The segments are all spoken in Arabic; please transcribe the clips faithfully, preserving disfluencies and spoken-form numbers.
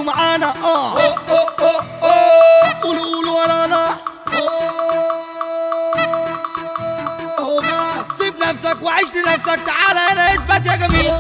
قولوا معانا اه قولوا قولوا ورانا. سيب نفسك وعيش لنفسك، تعالى هنا اثبت يا جميل.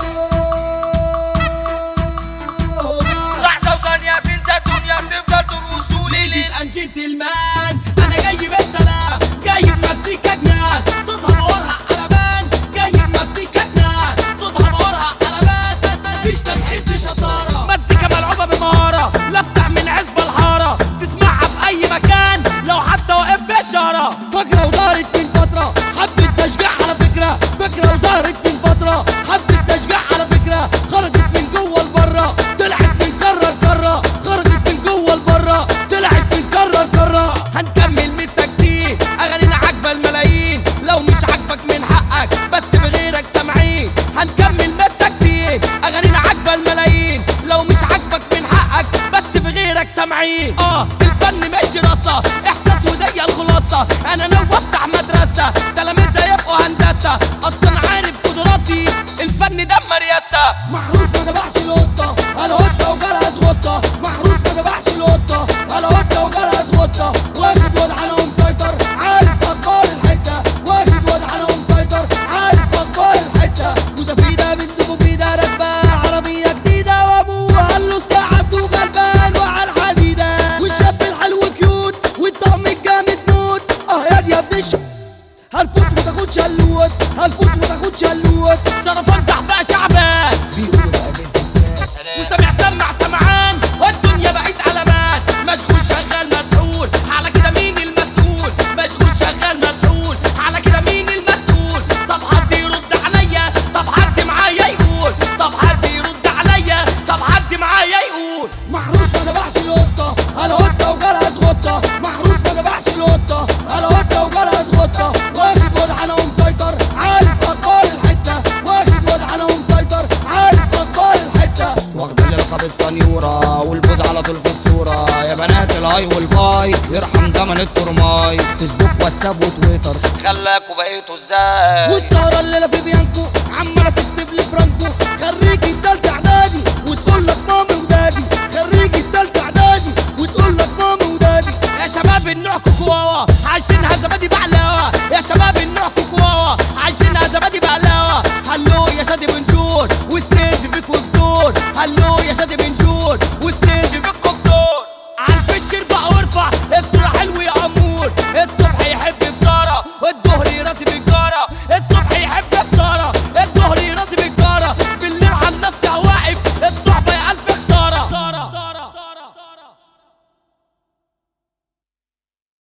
لحظة وثانية تنسى الدنيا، بتفضل ترقص طول الليل. جنتلمان انا جاي بالسلام، جاي بمزيكا جنان، صوتها بورها قلبان، جاي بمزيكا جنان، صوتها بورها قلبان، مش تمحيط شطارة، مزيكا ملعوبة بمهارة، لفتح من عزبة الحارة، تسمعها في أي مكان لو حتى واقف في إشارة. فكرة وظهرت من فترة، حبة تشجيع على فكرة، فكرة وظهرت من فترة، حبة تشجيع على فكرة، خرجت من جوه لبره، طلعت من كرة لكرة، خرجت من جوه لبره، طلعت من كرة لكرة. هنكمل مسا كتير، أغانينا عاجبة الملايين، لو مش عاجبك من حقك بس بغيرك سامعين. هنكمل مسا كتير، أغانينا عاجبة الملايين، لو مش عاجبك من حقك بس بغيرك سامعين. اه الفن مش دراسة، إحساس ودي الخلاصة، أنا ناوي أفتح مدرسة، تلاميذها يبقوا هندسة، أصلا عارف قدراتي، الفن دم رياسة. محروس ما ذبحش القطة، أنا قطة وجالها زغطة، محروس ما ذبحش القطة، أنا قطة وجالها زغطة، واخد وضعنا ومسيطر، عارف أخبار الحتة، واخد وضعنا ومسيطر، عارف أخبار الحتة. متفيدة بنت مفيدة راكبة عربية جديدة، وأبوها قال له استعبد وغلبان وعلى الحديدة، والشاب الحلو كيوت والطقم الجامد موت. اه يا دي يا ابن الش هنفوت وتاخد شلوت، هنفوت وتاخد شلوت. شرفان بقى شعبان بيقولوا بقى وسامع سمع سمعان، والدنيا بقت علامات، مشغول شغال مسؤول، على كده مين المسؤول؟ مشغول شغال مسؤول، على كده مين المسؤول؟ طب حد يرد عليا، طب حد معايا يقول، طب حد يرد عليا، طب حد معايا يقول. محروس ما ذبحش القطة، انا قطة وجالها زغطة، محروس ما ذبحش القطة، انا قطة وجالها زغطة، واخد وضعنا ومسيطر، عارف اخبار الحتة، واخد وضعنا ومسيطر، عارف اخبار الحتة. واخدين لقب السنيورة والبوز على طول في الصورة، يا بنات الهاي والباي يرحم زمن الترماي، فيسبوك واتساب وتويتر خلاكوا بقيتوا ازاي. والسهرة الليلة في بيانكو عمالة تكتب لي فرانكو، خريجي تالتة اعدادي وتقول لك مامي ودادي، خريجي تالتة اعدادي وتقول لك مامي ودادي. يا شباب النوع كوكواوا عايشين